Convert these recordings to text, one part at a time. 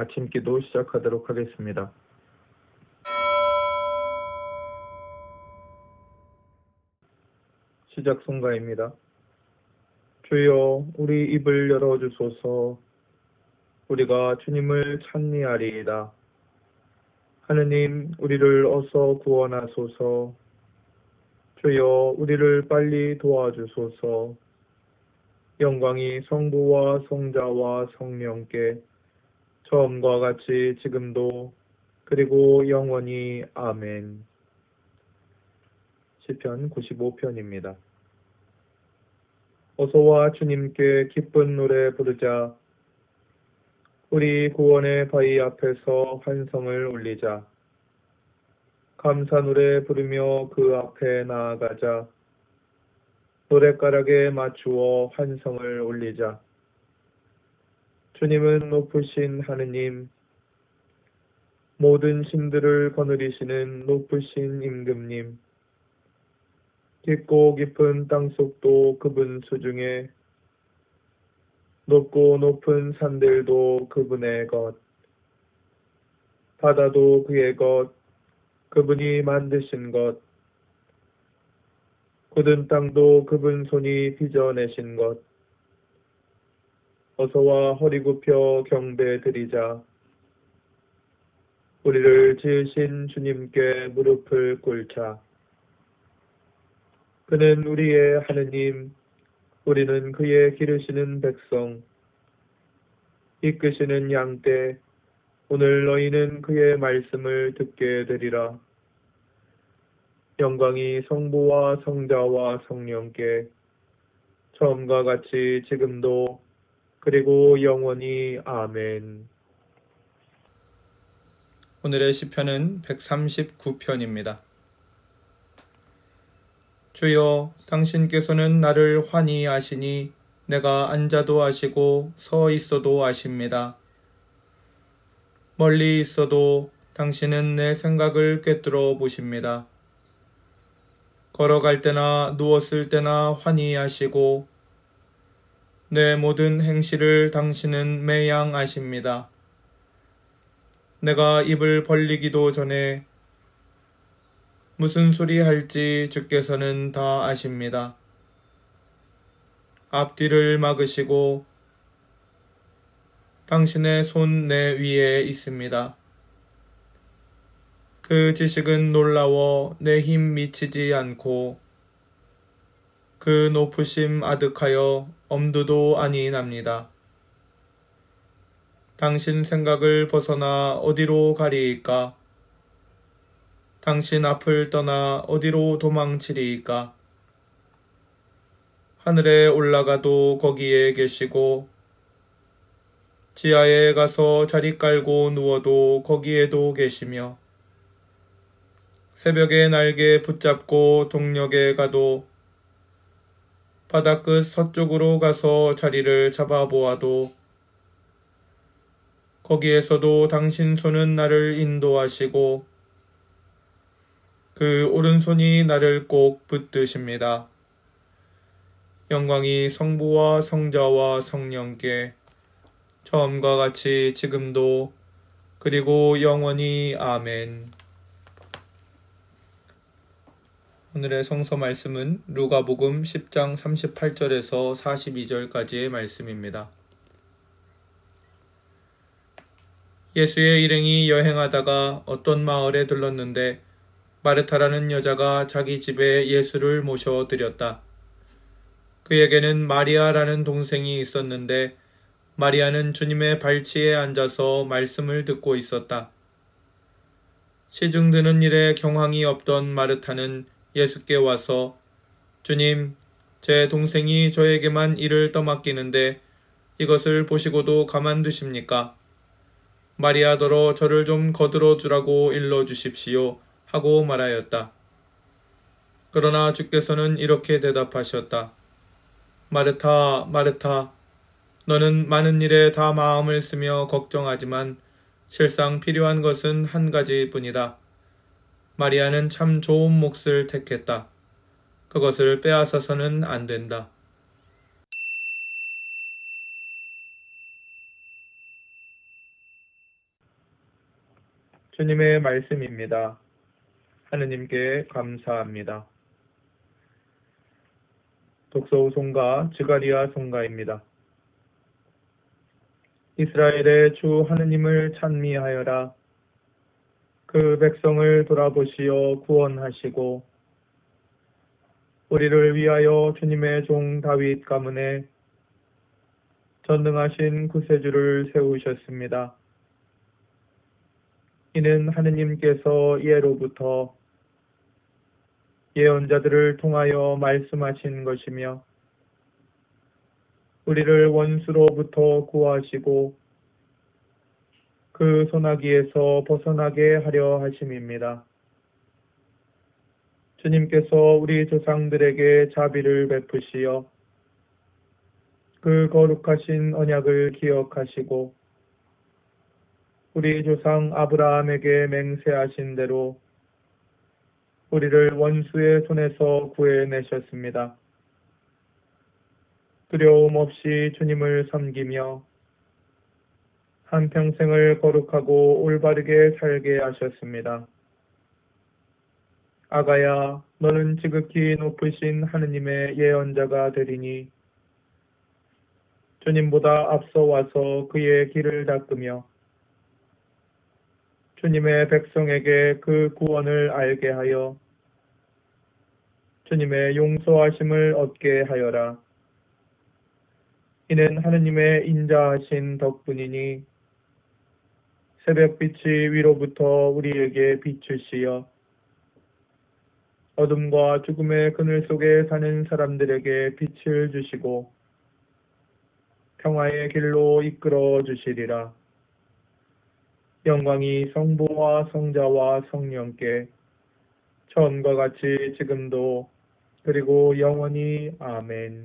아침 기도 시작하도록 하겠습니다. 시작 송가입니다. 주여 우리 입을 열어주소서. 우리가 주님을 찬미하리이다. 하느님 우리를 어서 구원하소서. 주여 우리를 빨리 도와주소서. 영광이 성부와 성자와 성령께 처음과 같이 지금도 그리고 영원히 아멘. 시편 95편입니다. 어서와 주님께 기쁜 노래 부르자. 우리 구원의 바위 앞에서 환성을 올리자. 감사 노래 부르며 그 앞에 나아가자. 노랫가락에 맞추어 환성을 올리자. 주님은 높으신 하느님, 모든 신들을 거느리시는 높으신 임금님, 깊고 깊은 땅속도 그분 수중에, 높고 높은 산들도 그분의 것, 바다도 그의 것, 그분이 만드신 것, 굳은 땅도 그분 손이 빚어내신 것. 어서와 허리 굽혀 경배 드리자. 우리를 지으신 주님께 무릎을 꿇자. 그는 우리의 하느님, 우리는 그의 기르시는 백성, 이끄시는 양떼. 오늘 너희는 그의 말씀을 듣게 되리라. 영광이 성부와 성자와 성령께 처음과 같이 지금도 그리고 영원히 아멘. 오늘의 시편은 139편입니다. 주여, 당신께서는 나를 환히 아시니 내가 앉아도 아시고 서 있어도 아십니다. 멀리 있어도 당신은 내 생각을 꿰뚫어 보십니다. 걸어갈 때나 누웠을 때나 환히 아시고 내 모든 행실을 당신은 매양 아십니다. 내가 입을 벌리기도 전에 무슨 소리 할지 주께서는 다 아십니다. 앞뒤를 막으시고 당신의 손 내 위에 있습니다. 그 지식은 놀라워 내 힘 미치지 않고 그 높으심 아득하여 엄두도 아니 납니다. 당신 생각을 벗어나 어디로 가리이까? 당신 앞을 떠나 어디로 도망치리이까? 하늘에 올라가도 거기에 계시고 지하에 가서 자리 깔고 누워도 거기에도 계시며 새벽에 날개 붙잡고 동력에 가도 바다 끝 서쪽으로 가서 자리를 잡아보아도 거기에서도 당신 손은 나를 인도하시고 그 오른손이 나를 꼭 붙드십니다. 영광이 성부와 성자와 성령께 처음과 같이 지금도 그리고 영원히 아멘. 오늘의 성서 말씀은 루가복음 10장 38절에서 42절까지의 말씀입니다. 예수의 일행이 여행하다가 어떤 마을에 들렀는데 마르타라는 여자가 자기 집에 예수를 모셔드렸다. 그에게는 마리아라는 동생이 있었는데 마리아는 주님의 발치에 앉아서 말씀을 듣고 있었다. 시중 드는 일에 경황이 없던 마르타는 예수께 와서 주님, 제 동생이 저에게만 일을 떠맡기는데 이것을 보시고도 가만두십니까? 마리아더러 저를 좀 거들어 주라고 일러주십시오 하고 말하였다. 그러나 주께서는 이렇게 대답하셨다. 마르타, 마르타, 너는 많은 일에 다 마음을 쓰며 걱정하지만 실상 필요한 것은 한 가지뿐이다. 마리아는 참 좋은 몫을 택했다. 그것을 빼앗아서는 안 된다. 주님의 말씀입니다. 하느님께 감사합니다. 독서우 송가 즈가리야 송가입니다. 이스라엘의 주 하느님을 찬미하여라. 그 백성을 돌아보시어 구원하시고 우리를 위하여 주님의 종 다윗 가문에 전능하신 구세주를 세우셨습니다. 이는 하느님께서 예로부터 예언자들을 통하여 말씀하신 것이며 우리를 원수로부터 구하시고 그 소나기에서 벗어나게 하려 하심입니다. 주님께서 우리 조상들에게 자비를 베푸시어 그 거룩하신 언약을 기억하시고 우리 조상 아브라함에게 맹세하신 대로 우리를 원수의 손에서 구해내셨습니다. 두려움 없이 주님을 섬기며 한평생을 거룩하고 올바르게 살게 하셨습니다. 아가야, 너는 지극히 높으신 하느님의 예언자가 되리니 주님보다 앞서 와서 그의 길을 닦으며 주님의 백성에게 그 구원을 알게 하여 주님의 용서하심을 얻게 하여라. 이는 하느님의 인자하신 덕분이니 새벽빛이 위로부터 우리에게 비추시어 어둠과 죽음의 그늘 속에 사는 사람들에게 빛을 주시고 평화의 길로 이끌어 주시리라. 영광이 성부와 성자와 성령께 전과 같이 지금도 그리고 영원히 아멘.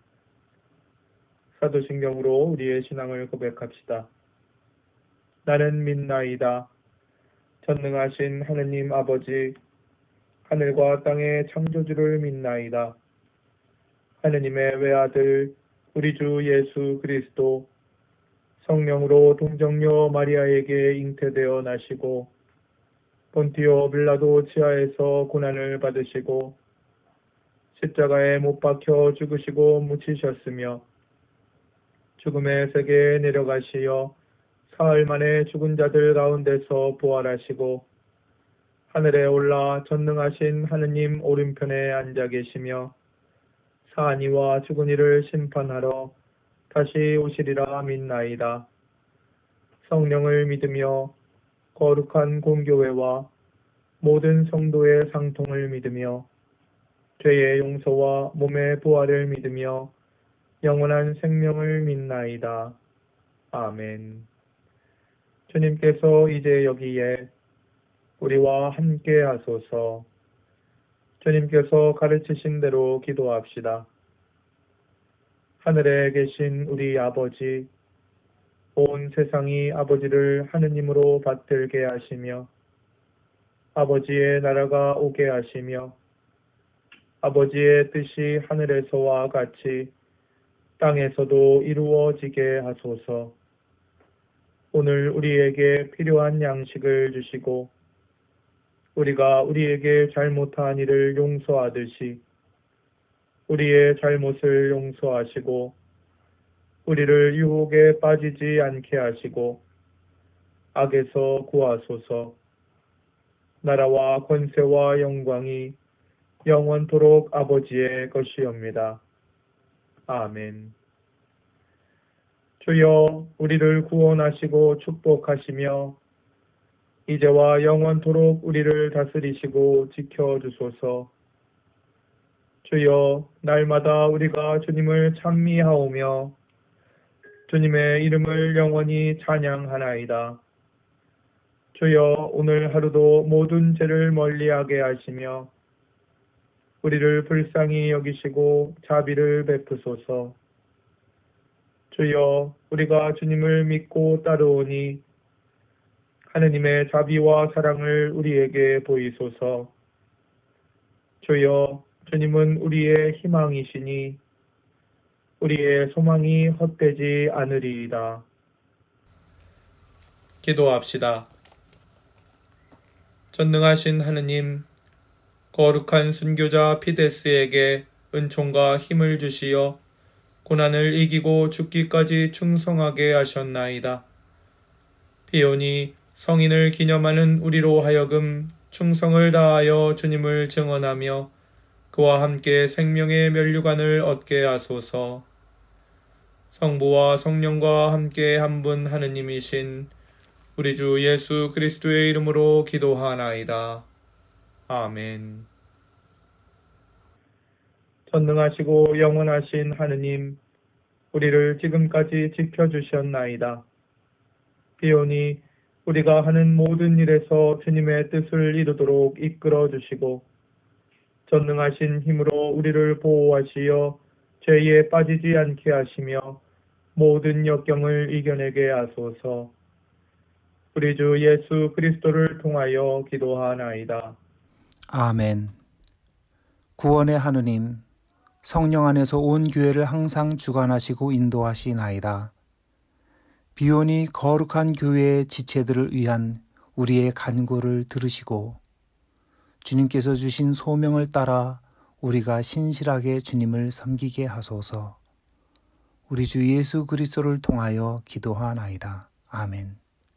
사도신경으로 우리의 신앙을 고백합시다. 나는 믿나이다. 전능하신 하느님 아버지, 하늘과 땅의 창조주를 믿나이다. 하느님의 외아들 우리 주 예수 그리스도 성령으로 동정녀 마리아에게 잉태되어 나시고 본티오 빌라도 지하에서 고난을 받으시고 십자가에 못 박혀 죽으시고 묻히셨으며 죽음의 세계에 내려가시어 사흘 만에 죽은 자들 가운데서 부활하시고 하늘에 올라 전능하신 하느님 오른편에 앉아 계시며 사한 이와 죽은 이를 심판하러 다시 오시리라 믿나이다. 성령을 믿으며 거룩한 공교회와 모든 성도의 상통을 믿으며 죄의 용서와 몸의 부활을 믿으며 영원한 생명을 믿나이다. 아멘. 주님께서 이제 여기에 우리와 함께 하소서. 주님께서 가르치신 대로 기도합시다. 하늘에 계신 우리 아버지, 온 세상이 아버지를 하느님으로 받들게 하시며 아버지의 나라가 오게 하시며 아버지의 뜻이 하늘에서와 같이 땅에서도 이루어지게 하소서. 오늘 우리에게 필요한 양식을 주시고 우리가 우리에게 잘못한 일을 용서하듯이 우리의 잘못을 용서하시고 우리를 유혹에 빠지지 않게 하시고 악에서 구하소서. 나라와 권세와 영광이 영원토록 아버지의 것이옵니다. 아멘. 주여, 우리를 구원하시고 축복하시며 이제와 영원토록 우리를 다스리시고 지켜주소서. 주여, 날마다 우리가 주님을 찬미하오며 주님의 이름을 영원히 찬양하나이다. 주여, 오늘 하루도 모든 죄를 멀리하게 하시며 우리를 불쌍히 여기시고 자비를 베푸소서. 주여, 우리가 주님을 믿고 따르오니 하느님의 자비와 사랑을 우리에게 보이소서. 주여, 주님은 우리의 희망이시니 우리의 소망이 헛되지 않으리이다. 기도합시다. 전능하신 하느님, 거룩한 순교자 피데스에게 은총과 힘을 주시어 고난을 이기고 죽기까지 충성하게 하셨나이다. 비오니 성인을 기념하는 우리로 하여금 충성을 다하여 주님을 증언하며 그와 함께 생명의 면류관을 얻게 하소서. 성부와 성령과 함께 한 분 하느님이신 우리 주 예수 그리스도의 이름으로 기도하나이다. 아멘. 전능하시고 영원하신 하느님, 우리를 지금까지 지켜주셨나이다. 비오니 우리가 하는 모든 일에서 주님의 뜻을 이루도록 이끌어 주시고 전능하신 힘으로 우리를 보호하시어 죄에 빠지지 않게 하시며 모든 역경을 이겨내게 하소서. 우리 주 예수 그리스도를 통하여 기도하나이다. 아멘. 구원의 하느님, 성령 안에서 온 교회를 항상 주관하시고 인도하시나이다. 비오니 거룩한 교회의 지체들을 위한 우리의 간구를 들으시고 주님께서 주신 소명을 따라 우리가 신실하게 주님을 섬기게 하소서. 우리 주 예수 그리스도를 통하여 기도하나이다. 아멘.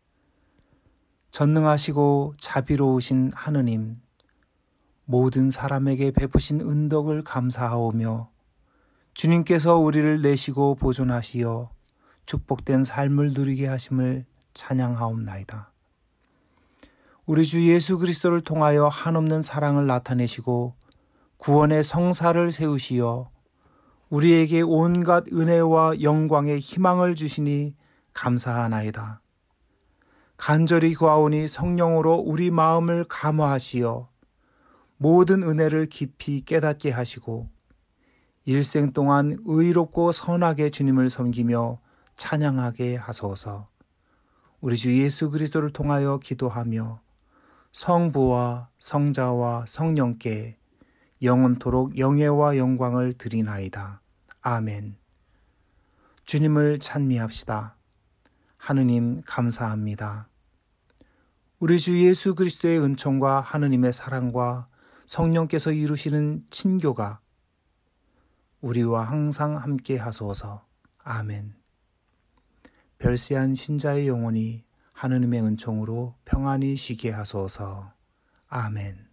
전능하시고 자비로우신 하느님, 모든 사람에게 베푸신 은덕을 감사하오며 주님께서 우리를 내시고 보존하시어 축복된 삶을 누리게 하심을 찬양하옵나이다. 우리 주 예수 그리스도를 통하여 한없는 사랑을 나타내시고 구원의 성사를 세우시어 우리에게 온갖 은혜와 영광의 희망을 주시니 감사하나이다. 간절히 구하오니 성령으로 우리 마음을 감화하시어 모든 은혜를 깊이 깨닫게 하시고 일생 동안 의롭고 선하게 주님을 섬기며 찬양하게 하소서. 우리 주 예수 그리스도를 통하여 기도하며 성부와 성자와 성령께 영원토록 영예와 영광을 드리나이다. 아멘. 주님을 찬미합시다. 하느님 감사합니다. 우리 주 예수 그리스도의 은총과 하느님의 사랑과 성령께서 이루시는 친교가 우리와 항상 함께 하소서. 아멘. 별세한 신자의 영혼이 하느님의 은총으로 평안히 쉬게 하소서. 아멘.